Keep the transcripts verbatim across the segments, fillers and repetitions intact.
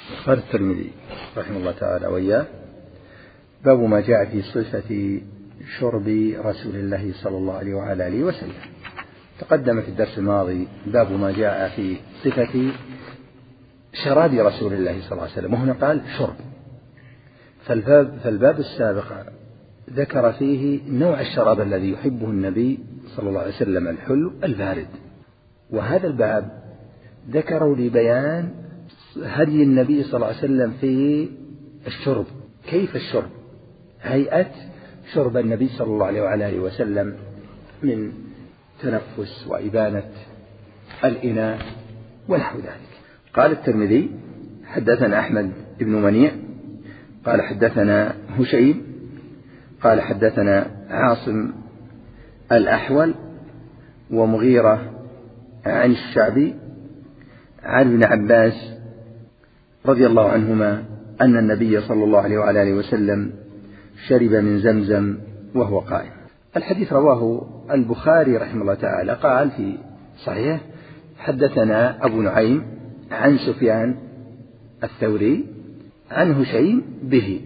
قال الترمذي رحمه الله تعالى وإياه: باب ما جاء في صفة شرب رسول الله صلى الله عليه وعلى آله وسلم. تقدم في الدرس الماضي باب ما جاء في صفة شراب رسول الله صلى الله عليه وسلم، وهنا قال شرب. فالباب, فالباب السابق ذكر فيه نوع الشراب الذي يحبه النبي صلى الله عليه وسلم، الحلو البارد. وهذا الباب ذكروا لبيان هدي النبي صلى الله عليه وسلم في الشرب، كيف الشرب، هيئة شرب النبي صلى الله عليه وعلى آله وسلم من تنفس وإبانة الإناء ونحو ذلك. قال الترمذي: حدثنا أحمد بن منيع قال حدثنا هشيم قال حدثنا عاصم الأحول ومغيرة عن الشعبي عن ابن عباس رضي الله عنهما أن النبي صلى الله عليه وعلى آله وسلم شرب من زمزم وهو قائم. الحديث رواه البخاري رحمه الله تعالى، قال في صحيح: حدثنا أبو نعيم عن سفيان الثوري عن هشيم به.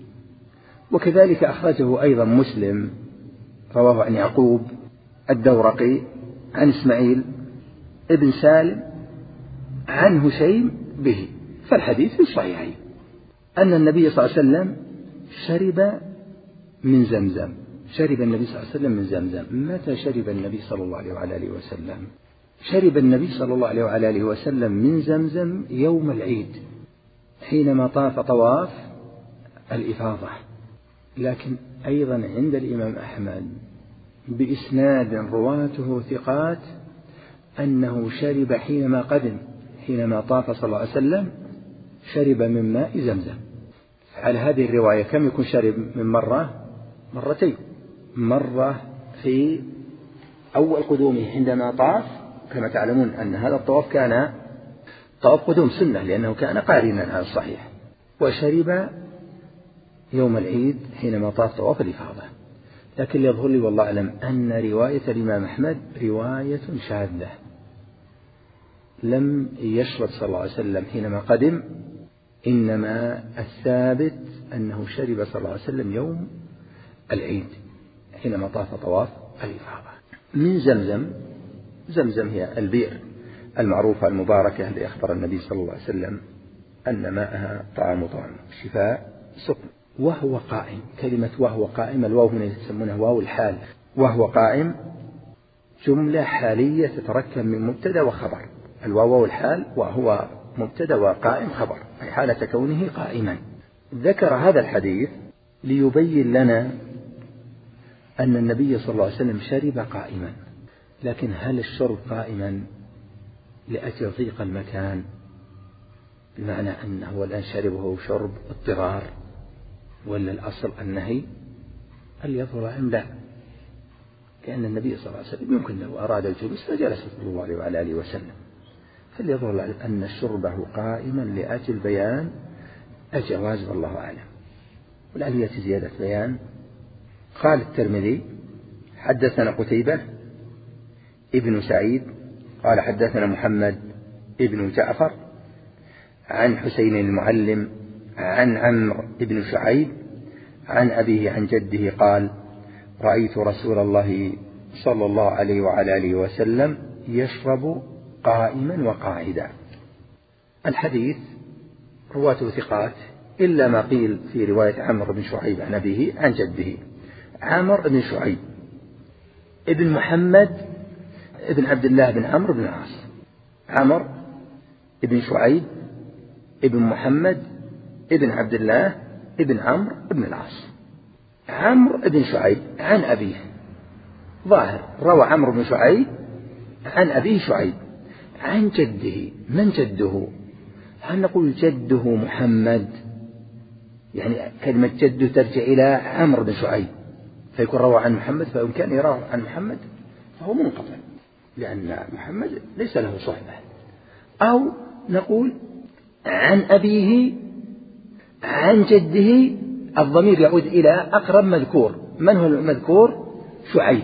وكذلك أخرجه أيضا مسلم، رواه عن يعقوب الدورقي عن إسماعيل ابن سالم عن هشيم به. فالحديث في الصحيحين أن النبي صلى الله عليه وسلم شرب من زمزم. شرب النبي صلى الله عليه وسلم من زمزم. متى شرب النبي صلى الله عليه وعلى آله وسلم؟ شرب النبي صلى الله عليه وعلى آله وسلم من زمزم يوم العيد حينما طاف طواف الإفاضة. لكن أيضا عند الإمام أحمد بإسناد رواته ثقات أنه شرب حينما قدم، حينما طاف صلى الله عليه وسلم شرب من ماء زمزم. على هذه الرواية كم يكون شرب من مرة؟ مرتين. مرة في أول قدومه عندما طاف، كما تعلمون أن هذا الطواف كان طواف قدوم سنة لأنه كان قارنا على الصحيح، وشرب يوم العيد حينما طاف طواف الإفاضة. لكن يظهر لي والله أعلم أن رواية الإمام أحمد رواية شاذة، لم يشرب صلى الله عليه وسلم حينما قدم، إنما الثابت أنه شرب صلى الله عليه وسلم يوم العيد حينما طاف طواف الإفاضة من زمزم. زمزم هي البئر المعروفة المباركة التي أخبر النبي صلى الله عليه وسلم أن ماءها طعام طعام شفاء سقم. وهو قائم، كلمة وهو قائم الواو هنا يسمونها واو الحال. وهو قائم جملة حالية تتركب من مبتدأ وخبر. الواو الحال، وهو مبتدأ وقائم خبر، أي حالة كونه قائما. ذكر هذا الحديث ليبين لنا أن النبي صلى الله عليه وسلم شرب قائما. لكن هل الشرب قائما لأجل ضيق المكان، بمعنى أنه الآن شربه شرب اضطرار، ولا الأصل النهي؟ هل يظهر أم لا؟ كأن النبي صلى الله عليه وسلم يمكن لو أراد الجلوس فجلس صلى الله عليه وعلى آله وسلم. فليظهر أن شربه قائما لأجل بيان الجواز، والله أعلم، ولعل يأتي زيادة بيان. قال الترمذي: حدثنا قتيبة ابن سعيد قال حدثنا محمد ابن جعفر عن حسين المعلم عن عمرو بن شعيب عن أبيه عن جده قال: رأيت رسول الله صلى الله عليه وعلى آله وسلم يشرب قائما وقاعدا. الحديث رواته ثقات إلا ما قيل في رواية عمرو بن شعيب عن أبيه عن جده. عمرو بن شعيب ابن محمد ابن عبد الله بن عمرو بن العاص. عمرو ابن شعيب ابن محمد ابن عبد الله ابن عمرو ابن العاص. عمرو بن شعيب عن أبيه، ظاهر روى عمرو بن شعيب عن أبيه شعيب عن جده. من جده؟ هل نقول جده محمد؟ يعني كلمة جده ترجع إلى عمرو بن شعيب، فيكون روى عن محمد، فإن كان يروى عن محمد فهو منقطع لأن محمد ليس له صحبة. أو نقول عن أبيه عن جده، الضمير يعود إلى أقرب مذكور. من هو المذكور؟ شعيب،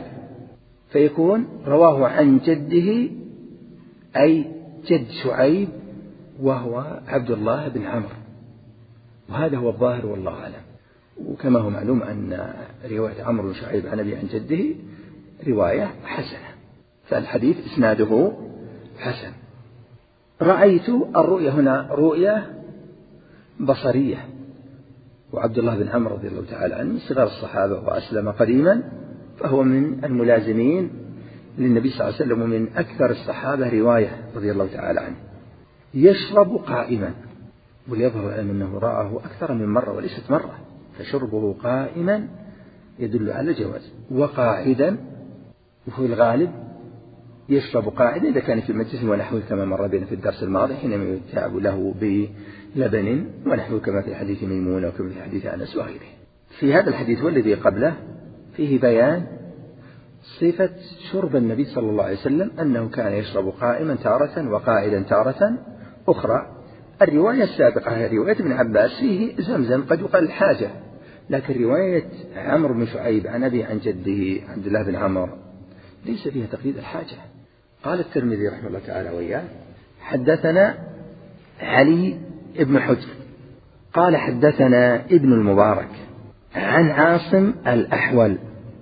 فيكون رواه عن جده أي جد شعيب وهو عبد الله بن عمرو، وهذا هو الظاهر والله أعلم. وكما هو معلوم أن رواية عمرو بن شعيب عن أبي عن جده رواية حسنة، فالحديث إسناده حسن. رأيت الرؤية هنا رؤية بصرية، وعبد الله بن عمرو رضي الله تعالى عنه صغار الصحابة وأسلم قديما، فهو من الملازمين للنبي صلى الله عليه وسلم ومن أكثر الصحابة رواية رضي الله تعالى عنه. يشرب قائما، وليظهر أنه رآه أكثر من مرة وليست مرة، فشربه قائما يدل على الجواز، وقاعدا، وفي الغالب يشرب قاعدا إذا كان في مجلس ونحوه كما مر بنا في الدرس الماضي حينما يتعب له بلبن ونحوه كما في حديث ميمونة وكما في حديث أنس وغيره. في هذا الحديث والذي قبله فيه بيان صفة شرب النبي صلى الله عليه وسلم، أنه كان يشرب قائما تارة وقاعدا تارة أخرى. الرواية السابقة رواية ابن عباس فيه زمزم قد يقال الحاجة، لكن رواية عمرو بن شعيب عن أبي عن جده عبد الله بن عمرو ليس فيها تقييد الحاجة. قال الترمذي رحمه الله تعالى وإياه: حدثنا علي بن حجر قال حدثنا ابن المبارك عن عاصم الأحول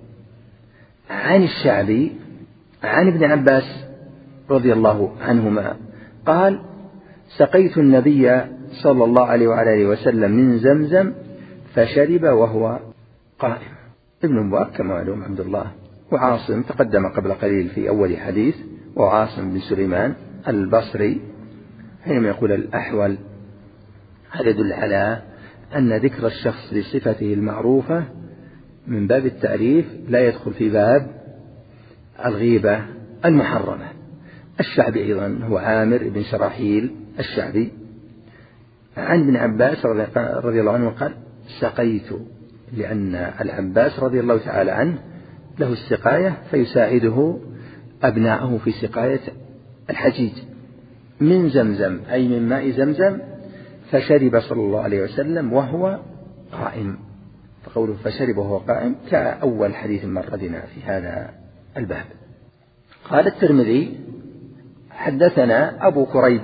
عن الشعبي عن ابن عباس رضي الله عنهما قال: سقيت النبي صلى الله عليه وعلى آله وسلم من زمزم فشرب وهو قائم. ابن المبارك كما معلوم عبد الله، وعاصم تقدم قبل قليل في أول حديث، وعاصم بن سليمان البصري. حينما يقول الأحول هذا يدل على أن ذكر الشخص بصفته المعروفة من باب التعريف لا يدخل في باب الغيبة المحرمة. الشعبي أيضا هو عامر بن شراحيل الشعبي عن ابن عباس رضي الله عنه قال: سقيت، لأن العباس رضي الله تعالى عنه له السقاية فيساعده أبناءه في سقاية الحجيج، من زمزم أي من ماء زمزم، فشرب صلى الله عليه وسلم وهو قائم. فقوله فشرب وهو قائم كأول حديث مر بنا في هذا الباب. قال الترمذي: حدثنا أبو كريب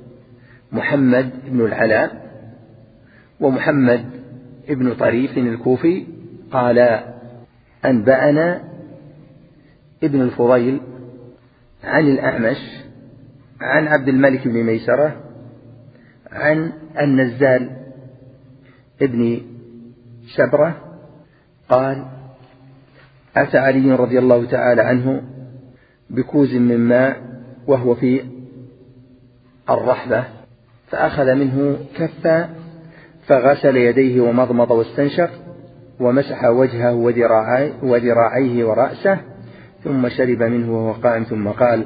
محمد بن العلاء ومحمد بن طريف الكوفي قال: أنبأنا ابن الفضيل عن الأعمش عن عبد الملك بن ميسرة عن النزال ابن شبرة قال: أتى علي رضي الله تعالى عنه بكوز من ماء وهو في الرحبة، فأخذ منه كفا فغسل يديه ومضمض واستنشق ومسح وجهه وذراعيه ورأسه، ثم شرب منه وهو قائم، ثم قال: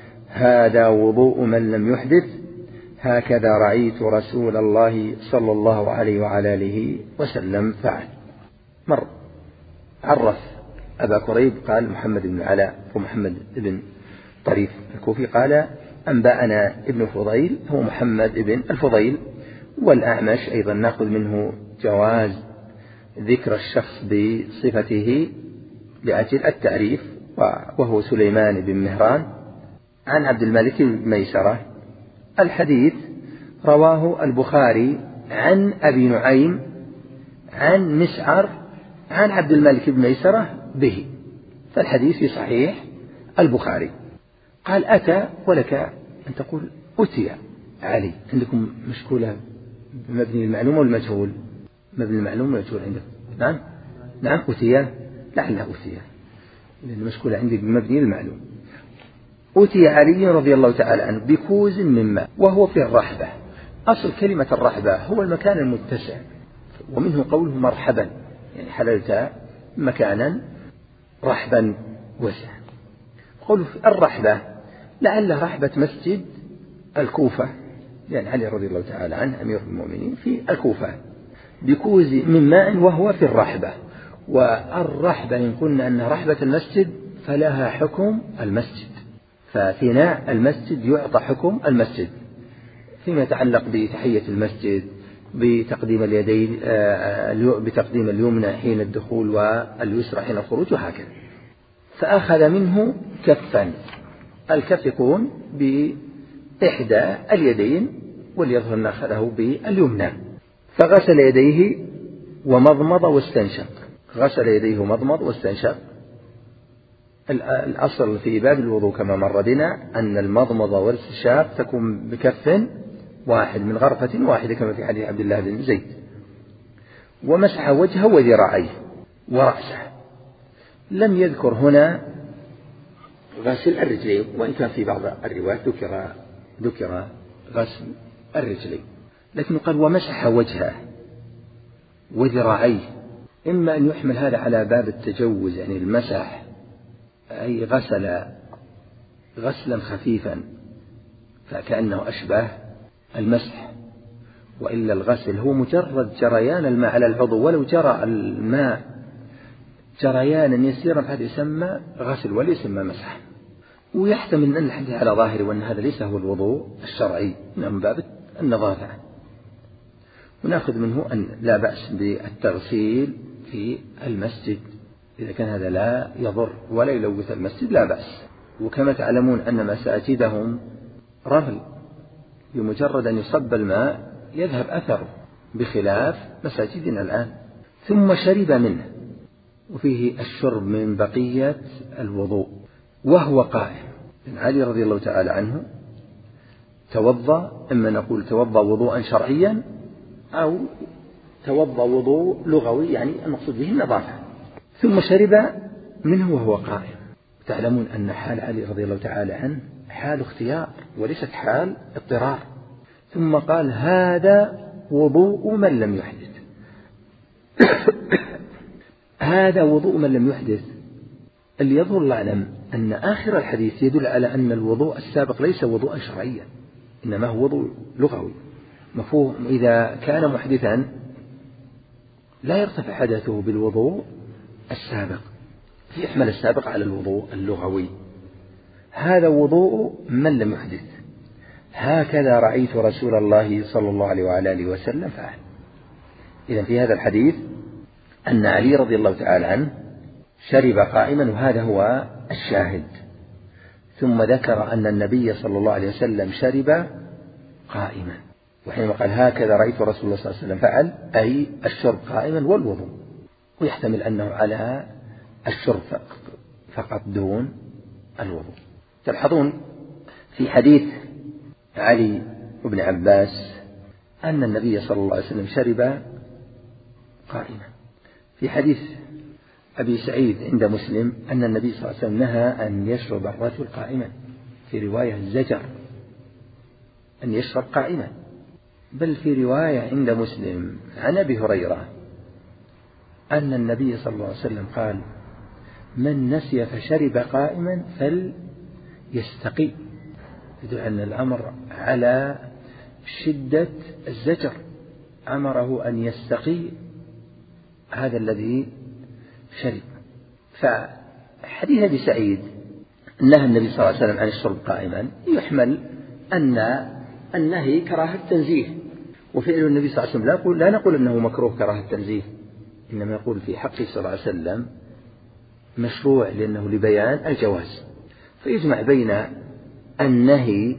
هذا وضوء من لم يحدث، هكذا رأيت رسول الله صلى الله عليه وعلى آله وسلم فعل. مر عرف أبا كريب قال محمد بن علاء ومحمد بن طريف الكوفي قال: أنبأنا ابن فضيل هو محمد بن الفضيل، والأعمش أيضا نأخذ منه جواز ذكر الشخص بصفته لأجل التعريف، وهو سليمان بن مهران عن عبد الملك بن ميسرة. الحديث رواه البخاري عن أبي نعيم عن مسعر عن عبد الملك بن ميسرة به، فالحديث في صحيح البخاري. قال: أتى، ولك أن تقول أتي علي. عندكم مشكولة بمبني المعلوم والمجهول؟ مبني المعلوم والمجهول عندكم؟ نعم نعم أتي، لعل أتي، لأن المشكولة عندي بمبني المعلوم. أتي علي رضي الله تعالى عنه بكوز من ماء وهو في الرحبة. أصل كلمة الرحبة هو المكان المتسع، ومنه قوله مرحبا، يعني حللت مكانا رحبا وسعا. قوله في الرحبة لعل رحبة مسجد الكوفة، لأن علي رضي الله تعالى عنه أمير المؤمنين في الكوفة، بكوز من ماء وهو في الرحبة. والرحبة إن قلنا أن رحبة المسجد فلها حكم المسجد، ففناء المسجد يعطى حكم المسجد فيما يتعلق بتحية المسجد، بتقديم اليدين، بتقديم اليمنى حين الدخول واليسرى حين الخروج وهكذا. فأخذ منه كفا، الكف يكون بإحدى اليدين وليظهر أن أخذه باليمنى. فغسل يديه ومضمض واستنشق. غسل يديه ومضمض واستنشق. الأصل في باب الوضوء كما مر بنا أن المضمضة والاستنشاق تكون بكف واحد من غرفة واحدة كما في حديث عبد الله بن زيد. ومسح وجهه وذراعيه ورأسه. لم يذكر هنا غسل الرجلين، وإن كان في بعض الروايات ذكر ذكر غسل الرجلين، لكن قال ومسح وجهه وذراعيه. إما أن يحمل هذا على باب التجوز، يعني المسح أي غسل غسلا خفيفا فكأنه أشبه المسح، وإلا الغسل هو مجرد جريان الماء على العضو، ولو جرى الماء جريانا يسيرا فهذا يسمى غسل ولا يسمى مسح. ويحتمل أن الحديث على ظاهره وأن هذا ليس هو الوضوء الشرعي من باب النظافة. ونأخذ منه أن لا بأس بالتغسيل في المسجد إذا كان هذا لا يضر ولا يلوث المسجد لا بأس. وكما تعلمون أن مساجدهم رمل، بمجرد أن يصب الماء يذهب أثره، بخلاف مساجدنا الآن. ثم شرب منه، وفيه الشرب من بقية الوضوء وهو قائم. علي رضي الله تعالى عنه توضأ، إما نقول توضأ وضوءا شرعيا أو توضأ وضوء لغوي، يعني المقصود به النظافة. ثم شرب منه وهو قائم. تعلمون أن حال علي رضي الله تعالى عنه حال اختيار وليست حال اضطرار. ثم قال هذا وضوء من لم يحدث. هذا وضوء من لم يحدث. اللي يظهر العلم أن آخر الحديث يدل على أن الوضوء السابق ليس وضوءا شرعيا، إنما هو وضوء لغوي. مفهوم إذا كان محدثا لا يرتفع حدثه بالوضوء السابق، يحمل السابق على الوضوء اللغوي. هذا وضوء من لم يحدث، هكذا رأيت رسول الله صلى الله عليه وعلى آله وسلم فعل. إذن في هذا الحديث أن علي رضي الله تعالى عنه شرب قائما، وهذا هو الشاهد. ثم ذكر أن النبي صلى الله عليه وسلم شرب قائما، وحينما قال هكذا رأيت رسول الله صلى الله عليه وسلم فعل أي الشرب قائما والوضوء. ويحتمل أنه على الشرب فقط دون الوضوء. تلحظون في حديث علي بن عباس أن النبي صلى الله عليه وسلم شرب قائما. في حديث أبي سعيد عند مسلم أن النبي صلى الله عليه وسلم نهى أن يشرب الرجل قائما، في رواية الزجر أن يشرب قائما. بل في رواية عند مسلم عن أبي هريرة أن النبي صلى الله عليه وسلم قال من نسي فشرب قائما فليستقي. يدل أن الأمر على شدة الزجر، أمره أن يستقي هذا الذي شرب. فحديث أبي سعيد نهى النبي صلى الله عليه وسلم عن الشرب قائما يحمل أن النهي كراهة تنزيه، وفعل النبي صلى الله عليه وسلم لا نقول, لا نقول أنه مكروه كراهة تنزيه، إنما يقول في حقه صلى الله عليه وسلم مشروع لأنه لبيان الجواز. فيجمع بين النهي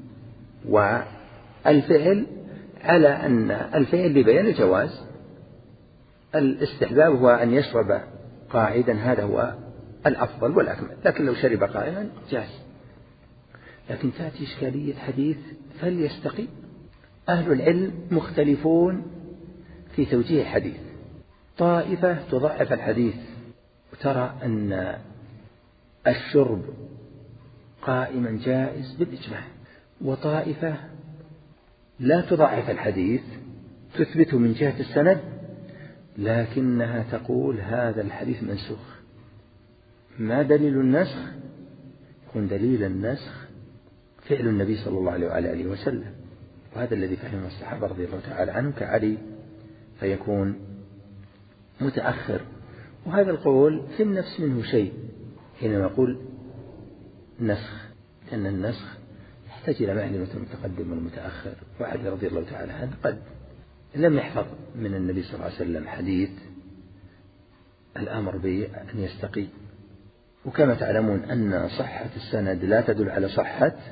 والفعل على أن الفعل لبيان الجواز. الاستحباب هو أن يشرب قاعدا، هذا هو الأفضل والأكمل، لكن لو شرب قائما جاز. لكن تأتي إشكالية حديث فليستقي. أهل العلم مختلفون في توجيه الحديث. طائفة تضعف الحديث وترى أن الشرب قائما جائز بالإجماع، وطائفة لا تضعف الحديث تثبته من جهة السند، لكنها تقول هذا الحديث منسوخ. ما دليل النسخ؟ يكون دليل النسخ فعل النبي صلى الله عليه وعلى آله وسلم، وهذا الذي فهمه الصحابة رضي الله تعالى عنهم كعلي، فيكون متأخر. وهذا القول في النفس منه شيء حينما نقول نسخ، لأن النسخ يحتاج إلى معلومة المتقدم والمتأخر. وعلي رضي الله تعالى عنه قد لم يحفظ من النبي صلى الله عليه وسلم حديث الأمر بأن يستقي. وكما تعلمون أن صحة السند لا تدل على صحة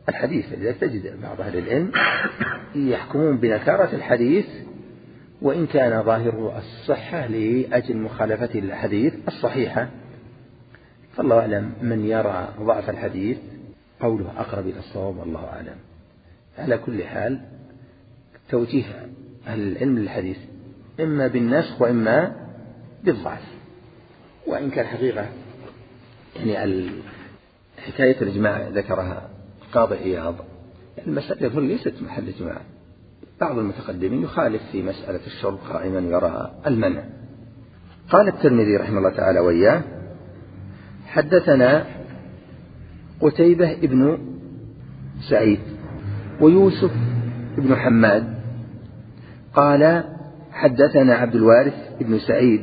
الحديث. لذلك تجد بعض أهل العلم يحكمون بنكارة الحديث وإن كان ظاهره الصحة لأجل مخالفة الحديث الصحيحة. فالله أعلم، من يرى ضعف الحديث قوله أقرب إلى الصواب، والله أعلم. على كل حال توجيه أهل العلم للحديث إما بالنسخ وإما بالضعف، وإن كان حقيقة يعني حكاية الإجماع ذكرها قاضي عياض، المسألة يظل ليست محل إجماع. بعض المتقدمين يخالف في مسألة الشرب قائما يرى المنع. قال الترمذي رحمه الله تعالى وإياه: حدثنا قتيبة ابن سعيد ويوسف ابن حماد قال حدثنا عبد الوارث ابن سعيد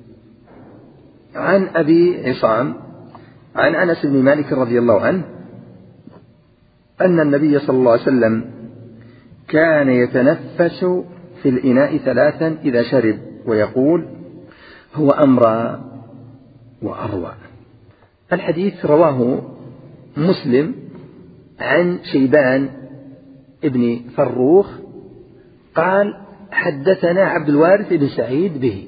عن أبي عصام عن أنس بن مالك رضي الله عنه أن النبي صلى الله عليه وسلم كان يتنفس في الإناء ثلاثا إذا شرب ويقول: هو أمرى وأروى. الحديث رواه مسلم عن شيبان ابن فروخ قال: حدثنا عبد الوارث بن سعيد به.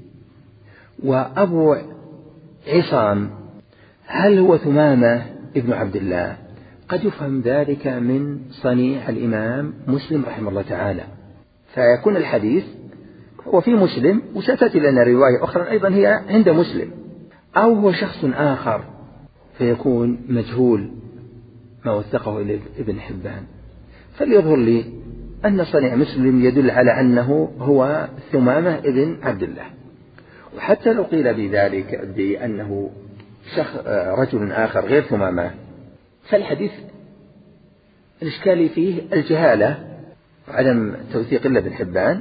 وأبو عصام هل هو ثمامة ابن عبد الله؟ قد يفهم ذلك من صنيع الإمام مسلم رحمه الله تعالى، فيكون الحديث هو في مسلم وستأتي لنا رواية أخرى أيضا هي عند مسلم، أو هو شخص آخر فيكون مجهول ما وثقه ابن حبان. فليظهر لي أن صنيع مسلم يدل على أنه هو ثمامة ابن عبد الله، وحتى لو قيل بذلك بأنه شخص رجل آخر غير ثمامة فالحديث الإشكال فيه الجهالة وعدم توثيق إلا ابن حبان،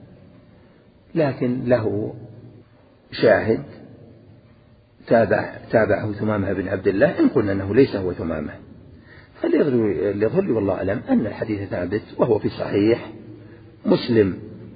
لكن له شاهد تابع تابعه ثمامة بن عبد الله إن قلنا أنه ليس هو ثمامة. فليظهر لي والله أعلم أن الحديث ثابت وهو في صحيح مسلم.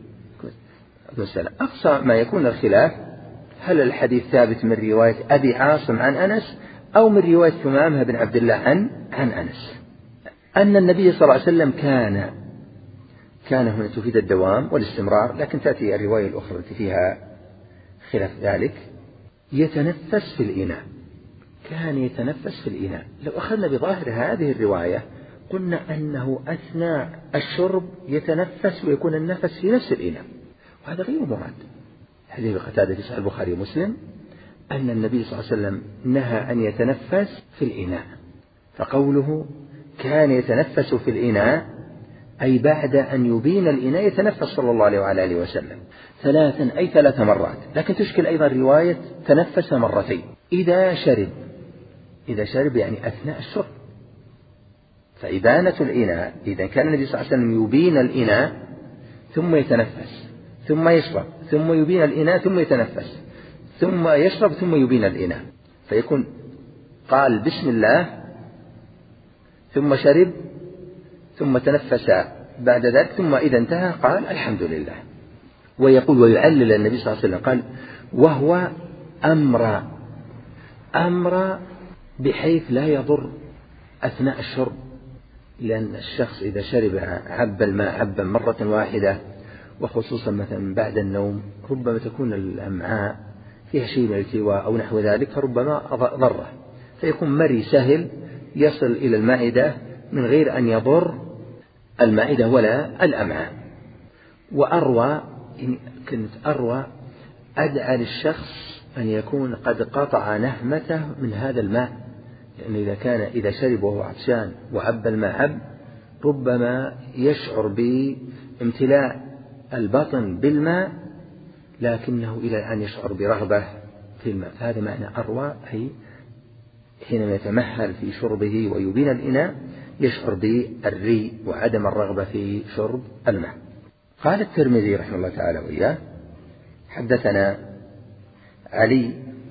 أقصى ما يكون الخلاف هل الحديث ثابت من رواية أبي عاصم عن أنس أو من رواية ثمامة بن عبد الله عن عن أنس. أن النبي صلى الله عليه وسلم كان كان هنا تفيد الدوام والاستمرار، لكن تأتي الرواية الأخرى التي فيها خلاف ذلك: يتنفس في الإناء. كان يتنفس في الإناء. لو أخذنا بظاهر هذه الرواية قلنا أنه أثناء الشرب يتنفس ويكون النفس في نفس الإناء، وهذا غير مراد. حديث قتادة في صحيح البخاري ومسلم أن النبي صلى الله عليه وسلم نهى أن يتنفس في الإناء، فقوله كان يتنفس في الإناء أي بعد أن يبين الإناء يتنفس صلى الله عليه وعلى آله وسلم ثلاثا أي ثلاث مرات. لكن تشكل أيضا رواية تنفس مرتين إذا شرب. إذا شرب يعني أثناء الشرب، فإبانة الإناء إذا كان النبي صلى الله عليه وسلم يبين الإناء ثم يتنفس ثم يشرب ثم يبين الإناء ثم يتنفس ثم يشرب ثم يبين الإناء، فيكون قال بسم الله ثم شرب ثم تنفس بعد ذلك ثم إذا انتهى قال الحمد لله. ويقول ويعلل النبي صلى الله عليه وسلم قال: وهو أمر أمر بحيث لا يضر أثناء الشرب، لأن الشخص إذا شرب عب الماء عبا مرة واحدة وخصوصا مثلا بعد النوم ربما تكون الأمعاء فيها شيء من الالتواء أو نحو ذلك فربما ضره، فيكون مري سهل يصل إلى المعدة من غير أن يضر المعدة ولا الأمعاء. وأروى إن كنت أروى أدعى للشخص أن يكون قد قطع نهمته من هذا الماء، لأنه إذا كان إذا شرب وهو عطشان وعب الماء عب ربما يشعر بامتلاء البطن بالماء لكنه إلى أن يشعر برغبة في الماء. هذا معنى أروى، أي حينما يتمهل في شربه ويبين الإناء يشعر بالري وعدم الرغبة في شرب الماء. قال الترمذي رحمه الله تعالى وإياه: حدثنا علي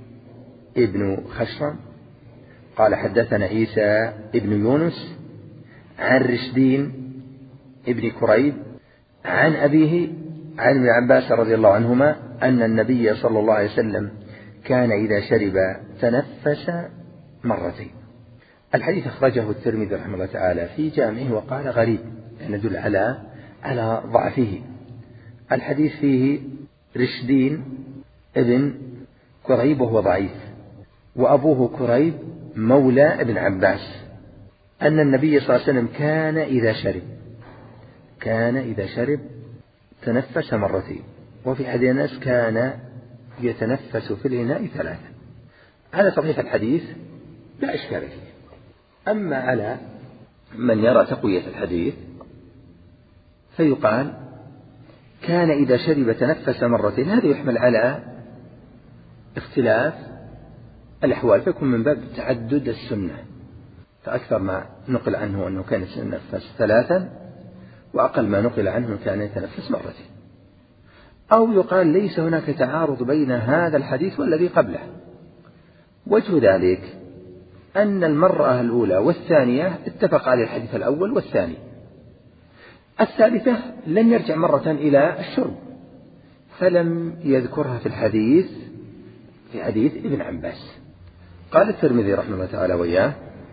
ابن خشرم قال حدثنا عيسى ابن يونس عن رشدين ابن كريب عن أبيه عن ابن عباس رضي الله عنهما أن النبي صلى الله عليه وسلم كان إذا شرب تنفس مرتين. الحديث أخرجه الترمذي رحمه الله تعالى في جامعه وقال غريب، يعني يدل على على ضعفه. الحديث فيه رشدين ابن كريب وهو ضعيف، وأبوه كريب مولى ابن عباس، أن النبي صلى الله عليه وسلم كان إذا شرب كان إذا شرب تنفس مرتين، وفي حديث أنس كان يتنفس في الإناء ثلاثا. على صحيح الحديث لا إشكال فيه. أما على من يرى تقوية الحديث فيقال كان إذا شرب تنفس مرتين، هذا يحمل على اختلاف الأحوال، فيكون من باب تعدد السنة، فأكثر ما نقل عنه أنه كان يتنفس ثلاثا، وأقل ما نقل عنه كان يتنفس مرتين. أو يقال ليس هناك تعارض بين هذا الحديث والذي قبله. وجه ذلك أن المرة الأولى والثانية اتفق على الحديث الأول والثاني، الثالثة لم يرجع مرة إلى الشرب فلم يذكرها في الحديث في حديث ابن عباس. قال الترمذي رحمه الله تعالى وإياه: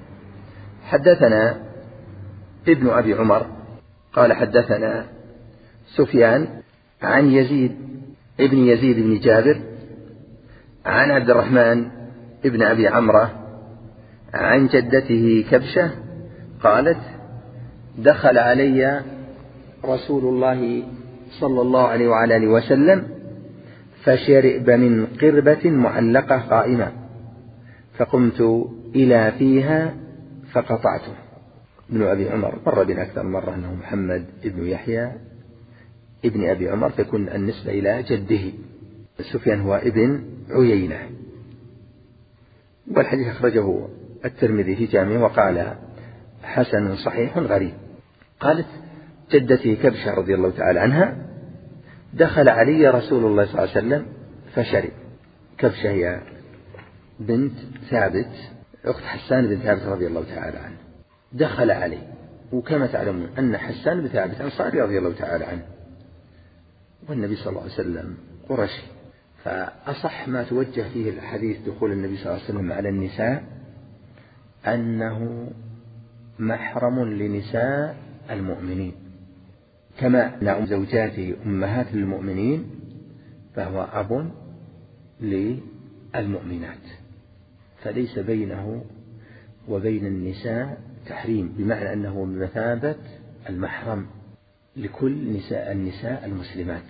حدثنا ابن أبي عمر قال حدثنا سفيان عن يزيد ابن يزيد بن جابر عن عبد الرحمن ابن أبي عمرة عن جدته كبشة قالت: دخل علي رسول الله صلى الله عليه وعلى آله وسلم فشرب من قربة معلقة قائمة، فقمت إلى فيها فقطعته. ابن أبي عمر مر بنا أكثر مرة أنه محمد ابن يحيى ابن أبي عمر، تكون النسبة إلى جده. سفيان هو ابن عيينة. والحديث أخرجه الترمذي في جامعه وقال حسن صحيح غريب. قالت جدتي كبشة رضي الله تعالى عنها: دخل علي رسول الله صلى الله عليه وسلم فشرب. كبشة هي بنت ثابت أخت حسان بن ثابت رضي الله تعالى عنه. دخل علي، وكما تعلمون أن حسان بن ثابت أنصاري رضي الله تعالى عنه، والنبي صلى الله عليه وسلم قرشي، فأصح ما توجه فيه الحديث دخول النبي صلى الله عليه وسلم على النساء أنه محرم لنساء المؤمنين، كما أن زوجاته أمهات للمؤمنين فهو أب للمؤمنات، فليس بينه وبين النساء تحريم، بمعنى أنه بمثابة المحرم لكل نساء النساء المسلمات.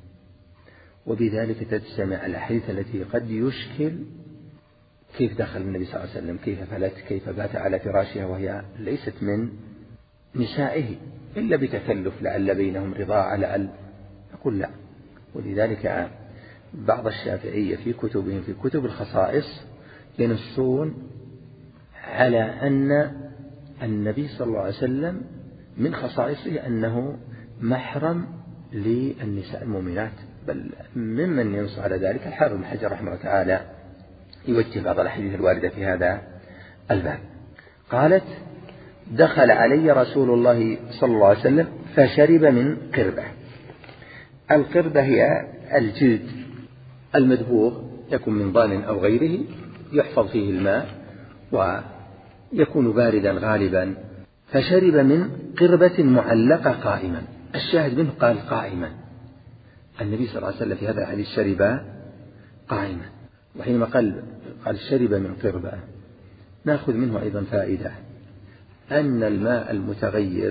وبذلك تجتمع الأحاديث التي قد يشكل كيف دخل النبي صلى الله عليه وسلم، كيف فلت، كيف بات على فراشها وهي ليست من نسائه إلا بتكلف، لعل بينهم رضاعة، لعل نقول لا. ولذلك بعض الشافعية في كتبهم في كتب الخصائص ينصون على أن النبي صلى الله عليه وسلم من خصائصه أنه محرم للنساء المؤمنات، بل ممن ينص على ذلك الحافظ بن حجر رحمه الله تعالى يوجه بعض الأحاديث الواردة في هذا الباب. قالت: دخل علي رسول الله صلى الله عليه وسلم فشرب من قربة. القربة هي الجلد المدبوغ، يكون من ضان أو غيره، يحفظ فيه الماء ويكون باردا غالبا. فشرب من قربة معلقة قائما. الشاهد منه قال قائما، النبي صلى الله عليه وسلم في هذا الحديث شرب قائما. وحينما قال قال شرب من قربة نأخذ منه أيضا فائدة، أن الماء المتغير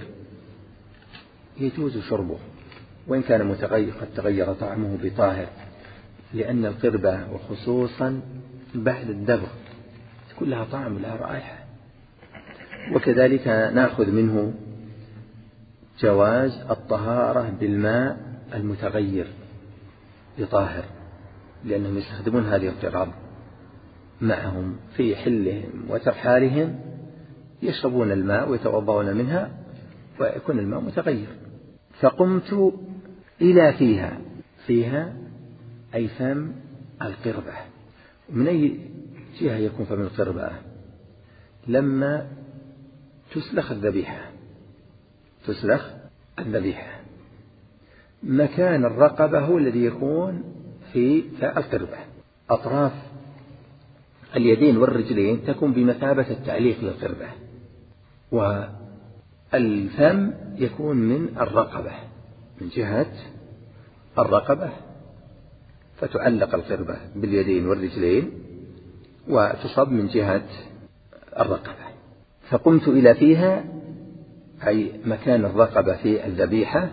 يجوز شربه وإن كان متغير قد تغير طعمه بطاهر، لأن القربة وخصوصا بعد الدبغ تكون لها طعم لها رائحة. وكذلك نأخذ منه جواز الطهارة بالماء المتغير بطاهر، لأنهم يستخدمون هذه القراب معهم في حلهم وترحالهم، يشربون الماء ويتوضؤون منها ويكون الماء متغير. فقمت إلى فيها، فيها أي فم القربة. من أي جهة يكون فم القربة؟ لما تسلخ الذبيحة، تسلخ الذبيحة مكان الرقبة هو الذي يكون في القربة. أطراف اليدين والرجلين تكون بمثابة التعليق للقربة، والفم يكون من الرقبة، من جهة الرقبة، فتعلق القربة باليدين والرجلين وتصب من جهة الرقبة. فقمت إلى فيها، أي مكان الرقبة في الذبيحة،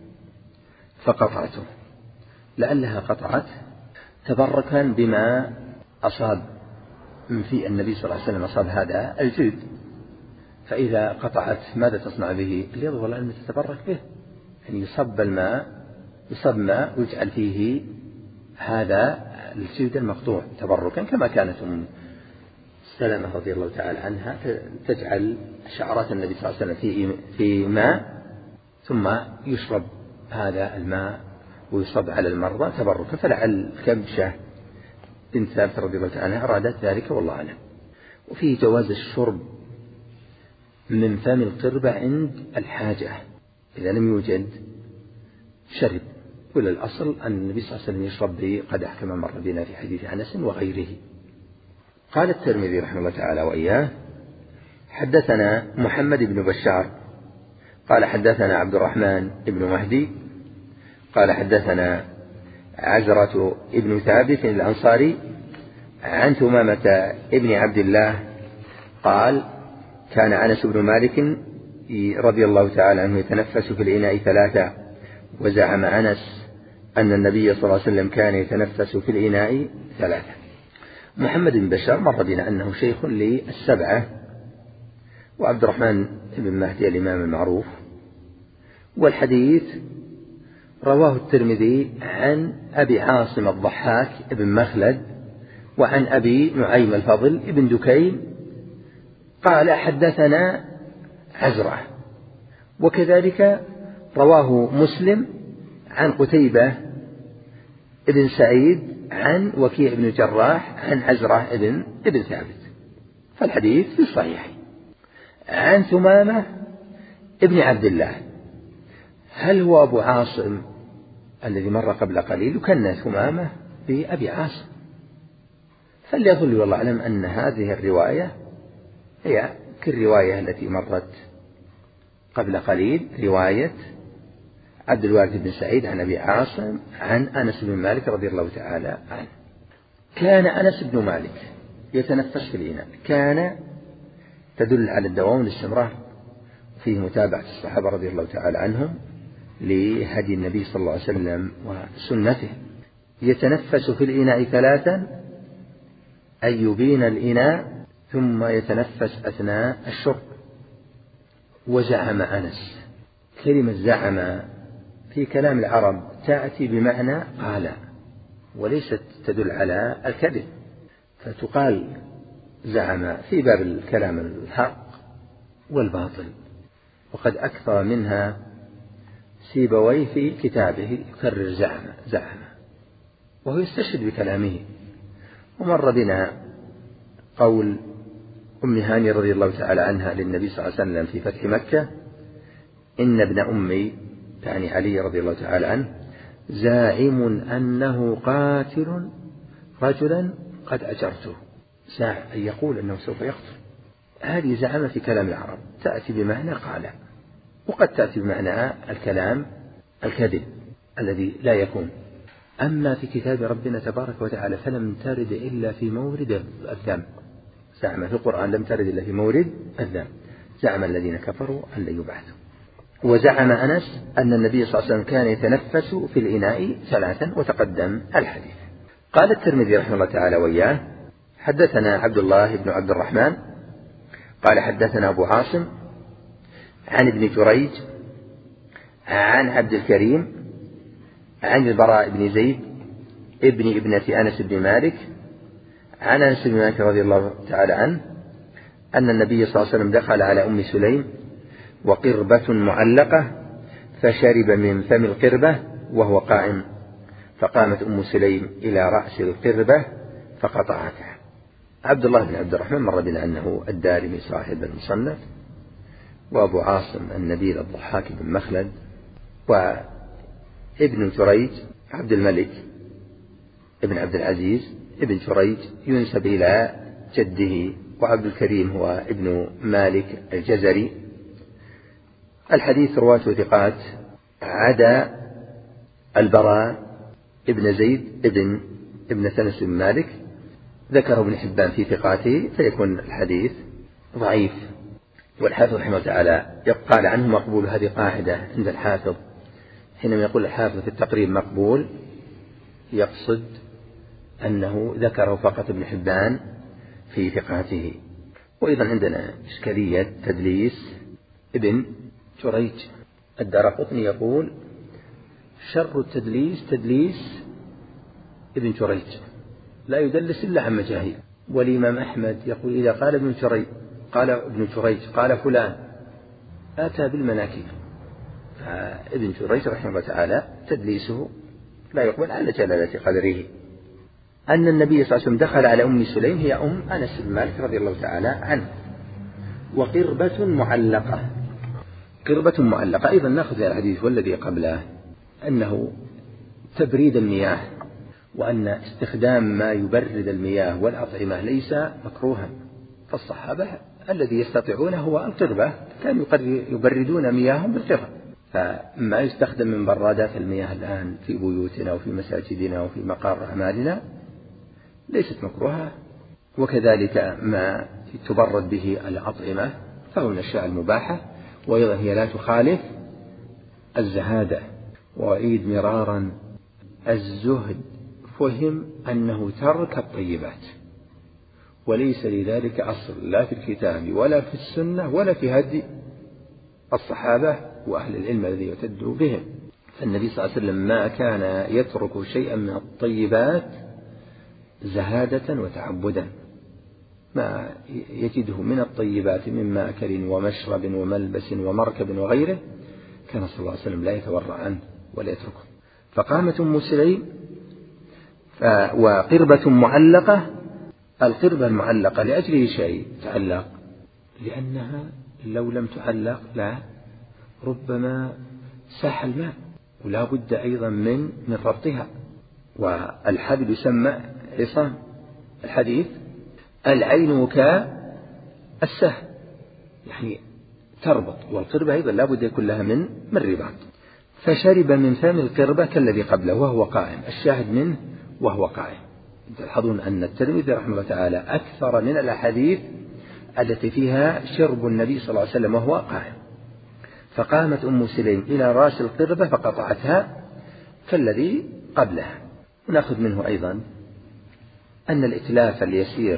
فقطعته، لعلها قطعت تبركا بما أصاب من في النبي صلى الله عليه وسلم، أصاب هذا الجلد، فإذا قطعت ماذا تصنع به؟ اليد والعلم تتبرك به، يعني يصب الماء، يصب ماء ويجعل فيه هذا الجلد المقطوع تبركا، كما كانت أم سلمة رضي الله تعالى عنها تجعل شعرات النبي صلى الله عليه وسلم في في ماء ثم يشرب هذا الماء ويصب على المرضى تبركا، فلعل كبشة بنت ثابت رضي الله تعالى عنها أرادت ذلك والله أعلم. وفيه جواز الشرب من فم القربة عند الحاجة، إذا لم يوجد شرب، ولا الأصل أن النبي صلى الله عليه وسلم يشرب بقدح كما مر بنا في حديث أنس وغيره. قال الترمذي رحمه الله تعالى وإياه: حدثنا محمد بن بشار قال حدثنا عبد الرحمن بن مهدي قال حدثنا عزرة ابن ثابت الأنصاري عن ثمامة ابن عبد الله قال: كان أنس بن مالك رضي الله تعالى عنه يتنفس في الإناء ثلاثة، وزعم أنس أن النبي صلى الله عليه وسلم كان يتنفس في الإناء ثلاثة. محمد بن بشار مر بنا أنه شيخ للسبعة، وعبد الرحمن بن مهدي الإمام المعروف، والحديث رواه الترمذي عن أبي عاصم الضحاك بن مخلد وعن أبي نعيم الفضل بن دكين قال حدثنا عزرة، وكذلك رواه مسلم عن قتيبة بن سعيد عن وكيع بن جراح عن عزرة بن ابن ثابت، فالحديث في الصحيح. عن ثمامة ابن عبد الله، هل هو أبو عاصم الذي مر قبل قليل؟ وكان ثمامة بأبي عاصم، فليظل والله أعلم أن هذه الرواية هي كالرواية التي مرت قبل قليل، رواية عبد الوارث بن سعيد عن أبي عاصم عن أنس بن مالك رضي الله تعالى عنه. كان أنس بن مالك يتنفس في الإناء، كان تدل على الدوام والاستمرار، فيه متابعة الصحابة رضي الله تعالى عنهم لهدي النبي صلى الله عليه وسلم وسنته. يتنفس في الإناء ثلاثا، أي يبين الإناء ثم يتنفس أثناء الشرب. وزعم أنس، كلمة زعم في كلام العرب تأتي بمعنى قال، وليست تدل على الكذب، فتقال زعم في باب الكلام الحق والباطل، وقد أكثر منها سيبويه في كتابه يكرر زعم زعم وهو يستشهد بكلامه. ومر بنا قول أم هاني رضي الله تعالى عنها للنبي صلى الله عليه وسلم في فتح مكة: إن ابن أمي، يعني علي رضي الله تعالى عنه، زاعم أنه قاتل رجلا قد أجرته، ساع أن يقول أنه سوف يقتل. هذه زعم في كلام العرب تأتي بمعنى قال، وقد تأتي بمعنى الكلام الكذب الذي لا يكون. أما في كتاب ربنا تبارك وتعالى فلم ترد إلا في مورد الذم، زعم في القرآن لم ترد إلا في مورد الذم، زعم الذين كفروا أن لا يبعثوا. وزعم أنس أن النبي صلى الله عليه وسلم كان يتنفس في الإناء ثلاثا، وتقدم الحديث. قال الترمذي رحمه الله تعالى وإياه: حدثنا عبد الله بن عبد الرحمن قال حدثنا أبو عاصم عن ابن جريج عن عبد الكريم عن البراء بن زيد ابن ابنة أنس بن مالك عن أنس بن مالك رضي الله تعالى عنه أن النبي صلى الله عليه وسلم دخل على أم سليم وقربة معلقة، فشرب من فم القربة وهو قائم، فقامت أم سليم إلى رأس القربة فقطعتها. عبد الله بن عبد الرحمن مر بنا أنه الدارمي صاحب المصنف، وأبو عاصم النبيل الضحاك بن مخلد، وابن جريج عبد الملك ابن عبد العزيز ابن جريج ينسب إلى جده، وعبد الكريم هو ابن مالك الجزري. الحديث رواته ثقات عدا البراء ابن زيد ابن ابن أنس بن مالك، ذكره ابن حبان في ثقاته، فيكون الحديث ضعيف. والحافظ رحمه الله تعالى قال عنه مقبول. هذه قاعدة عند الحافظ، حينما يقول الحافظ في التقريب مقبول يقصد أنه ذكره فقط ابن حبان في ثقاته. وأيضا عندنا إشكالية تدليس ابن جريج. الدارقطني يقول شر التدليس تدليس ابن جريج، لا يدلس إلا عن مجاهيل. والإمام أحمد يقول إذا قال ابن جريج قال ابن جريج قال فلان أتى بالمناكير. فابن جريج رحمه الله تعالى تدليسه لا يقبل على جلالة قدره. أن النبي صلى الله عليه وسلم دخل على أم سليم هي أم أنس بن مالك رضي الله تعالى عنه، وقربة معلقة. قربة معلقة أيضا نأخذ الحديث والذي قبله أنه تبريد المياه، وأن استخدام ما يبرد المياه والأطعمة ليس مكروها. فالصحابة الذي يستطيعونه هو القربة، كانوا يبردون مياههم بالقربة. فما يستخدم من برادات المياه الآن في بيوتنا وفي مساجدنا وفي مقار أعمالنا ليست مكروهة، وكذلك ما تبرد به الأطعمة فهو من الأشياء المباحة. وأيضا هي لا تخالف الزهادة. وأعيد مرارا الزهد فهم أنه ترك الطيبات، وليس لذلك أصل لا في الكتاب ولا في السنة ولا في هدي الصحابة وأهل العلم الذي يعتد بهم. فالنبي صلى الله عليه وسلم ما كان يترك شيئا من الطيبات زهادة وتعبدا. ما يجده من الطيبات من مأكل ومشرب وملبس ومركب وغيره كان صلى الله عليه وسلم لا يتورع عنه ولا يتركه. فقامت أم سليم وقربة معلقة. القربة المعلقة لأجل شيء تعلق، لأنها لو لم تعلق لا ربما ساح الماء، ولا بد أيضا من من ربطها. والحبل يسمى عصام. الحديث العين كالسهم، يعني تربط، والقربة أيضا لا بد يكون لها من من رباط. فشرب من فم القربة كالذي قبله وهو قائم. الشاهد منه وهو قائم. تلاحظون أن الترمذي رحمه الله تعالى أكثر من الأحاديث التي فيها شرب النبي صلى الله عليه وسلم وهو قائم. فقامت أم سليم إلى رأس القربة فقطعتها كالذي قبلها. ونأخذ منه أيضا أن الإتلاف اليسير